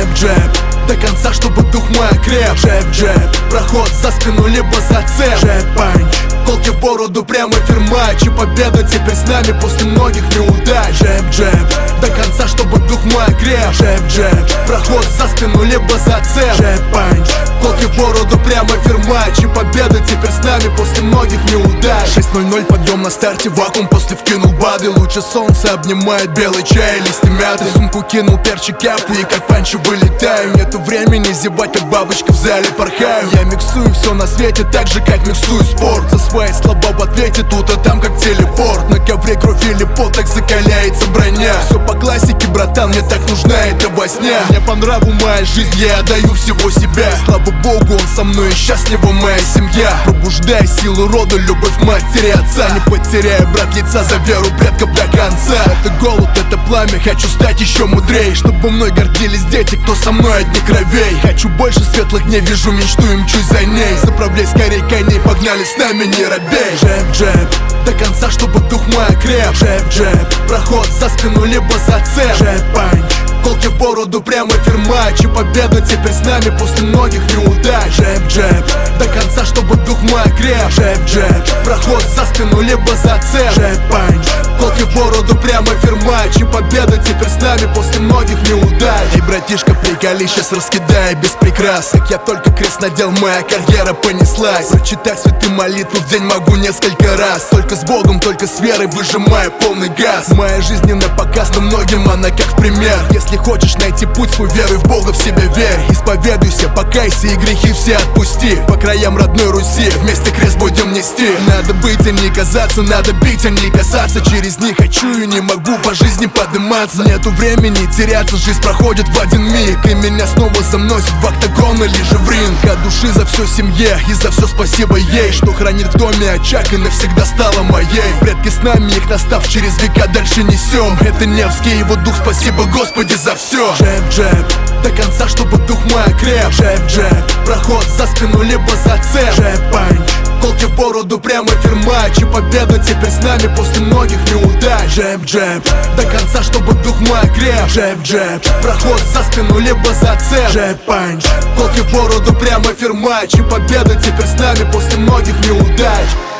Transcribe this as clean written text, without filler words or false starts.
Джеб-джеб, до конца, чтобы дух мой окреп. Джеб-джеб, проход за спину, либо за цель. Джеб-панч, колки в бороду, прямо фермач. И победа теперь с нами после многих неудач. Джеб-джеб, до конца, чтобы дух мой окреп. Джеб-джеб, проход за спину, либо за цель. Джеб-панч, колки в бороду, прямо фермач. И победа теперь с нами после многих неудач. 6:00 подъем на старте, вакуум после вкинул БАДы. Лучше солнца обнимает белый чай, листья мяты. Сумку кинул перчик капли и как панчи вылетаю. Нету времени зевать, как бабочка в зале порхаю. Я миксую все на свете так же, как миксую спорт. За свои слова в ответе тут, а там как телепорт. На ковре кровь или пот, так закаляется броня. Все по классике, братан, мне так нужна эта возня. Мне по нраву моя жизнь, я отдаю всего себя. Слава богу, он со мной и счастлива моя семья. Пробуждай силу рода, любовь матери отца. Не потеряй, брат, лица за веру предков до конца. Это голод, это пламя, хочу стать еще мудрее. Чтобы мной гордились дети, кто со мной одни кровей. Хочу больше светлых дней, вижу мечту и мчусь за ней. Заправляй скорей коней, погнали с нами, не робей. Джеб-джеб, до конца, чтобы дух мой окреп. Джеб-джеб, проход за спину, либо за цель. Джеб-панч, колки в бороду, прямо фермач. И победа теперь с нами после многих неудач. Джеб-джеб, до конца, чтобы дух мой окреп. Джеб-джеб, проход за спину, либо за цель. Джеб-панч, колки в бороду, прямо фермач. И победа теперь с нами после многих неудач. Эй, братишка, приколи, сейчас раскидай без прикрасок. Я только крест надел, моя карьера понеслась. Прочитать святую молитву в день могу несколько раз. Только с Богом, только с верой, выжимая полный газ. Моя жизнь на показ, но многим она как пример. Если хочешь найти путь свой, веруй в Бога, в себя верь. Исповедуйся, покайся и грехи все отпусти. По краям родной Руси вместе крест будем нести. Надо быть, а не казаться, надо бить, а не касаться. Через них хочу и не могу по жизни подниматься. Нету времени теряться, жизнь проходит в один миг. И меня снова заносит в октагон или же в ринг. От души за все семье и за все спасибо ей, что хранит в доме очаг и навсегда стала моей. Предки с нами, их настав через века дальше несем. Это Невский, его дух, спасибо Господи за все. Джеб-джеб, до конца, чтобы дух мой окреп. Джеб-джеб, проход за спину, либо за цель. Джеб-панч, колки в бороду, прямо фермач. И победа теперь с нами после многих неудач. Джеб-джеб, до конца, чтобы дух мой окреп. Джеб-джеб, проход за спину, либо за цель. Джеб-панч, колки в бороду, прямо фермач. И победа теперь с нами после многих неудач.